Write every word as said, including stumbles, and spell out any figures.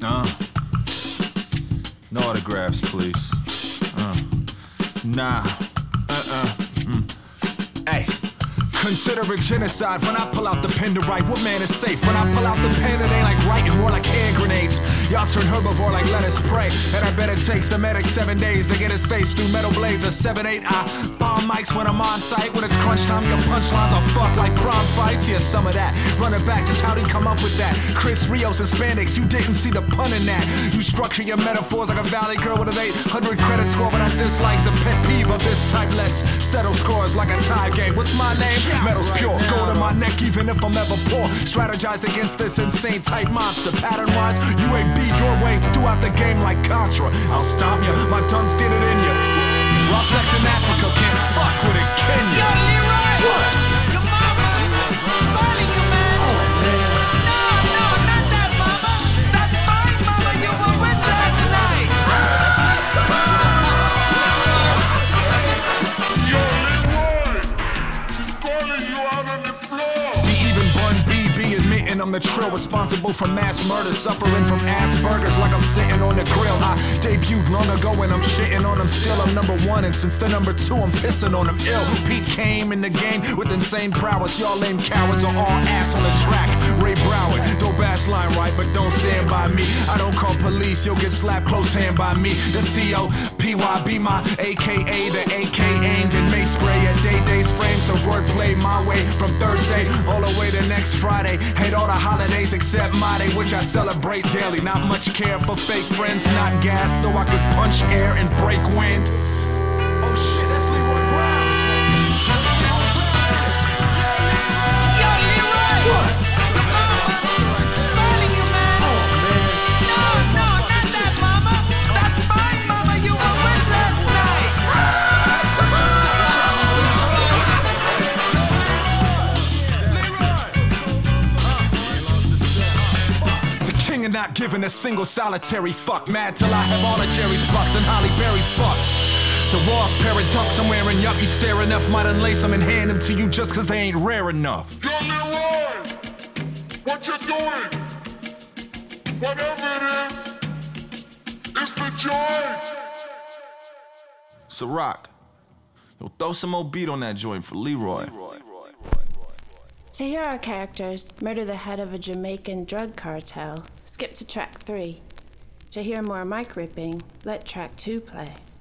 Uh. No autographs, please. Uh. Nah. Uh-uh. Mm. Hey. Consider it genocide when I pull out the pen to write. What man is safe? When I pull out the pen, it ain't like writing, more like hand grenades. Y'all turn herbivore like let us pray. And I bet it takes the medic seven days to get his face through metal blades. A seven eight, I bomb mics when I'm on site. When it's crunch time, your punchlines are fucked like prom fights. Yeah, some of that. Run it back, just how'd he come up with that? Chris Rios and spandex, you didn't see the pun in that. You structure your metaphors like a valley girl with an eight hundred credit score, but I dislike's a pet peeve of this type. Let's settle scores like a tie game. What's my name? Metal's right pure, now. Gold in my neck even if I'm ever poor. Strategize against this insane type monster. Pattern-wise, you ain't beat your way throughout the game like Contra. I'll stomp ya, my tongue's get it in ya. Raw sex in Africa, can't fuck with it, can ya? Yo, Leroy! What? Your mama calling you, man. Oh, man. No, no, not that mama. That fine mama you were with last night. Yo, Leroy! She's calling you out on the floor. See, even Bun B B admitting I'm the trill, responsible for mass murder, suffering from Asperger's like I'm sitting on the grill. I debuted long ago and I'm shitting on them still. I'm number one and since the number two I'm pissing on them ill. Pete came in the game with insane prowess. Y'all lame cowards are all ass on the track. Ray Broward, dope ass line right, but don't stand by me. I don't call police, you'll get slapped close hand by me. The C O P Y B my A K A, the A K aimed and may spray at Day Day's frame. So wordplay my way from Thursday all the way to next Friday. Hate all the holidays except my day, which I celebrate daily. Not much care for fake friends, not gas, though I could punch air and break wind. Oh shit, that's Leroy Brown. Yo, Leroy! What? Your mama calling you, man. Oh, man. No, no, not that mama. That fine mama you were with last night. The king of not giving a single solitary fuck. Mad till I have all of Jerry's bucks and Holly Berry's fuck. The walls paradox I'm wearing, yup, you stare enough, might unlace them and hand them to you just cause they ain't rare enough. Yo, Leroy! What you doing? Whatever it is, it's the joint. Ciroc, yo, throw some more beat on that joint for Leroy. To hear our characters murder the head of a Jamaican drug cartel, skip to track three. To hear more mic ripping, let track two play.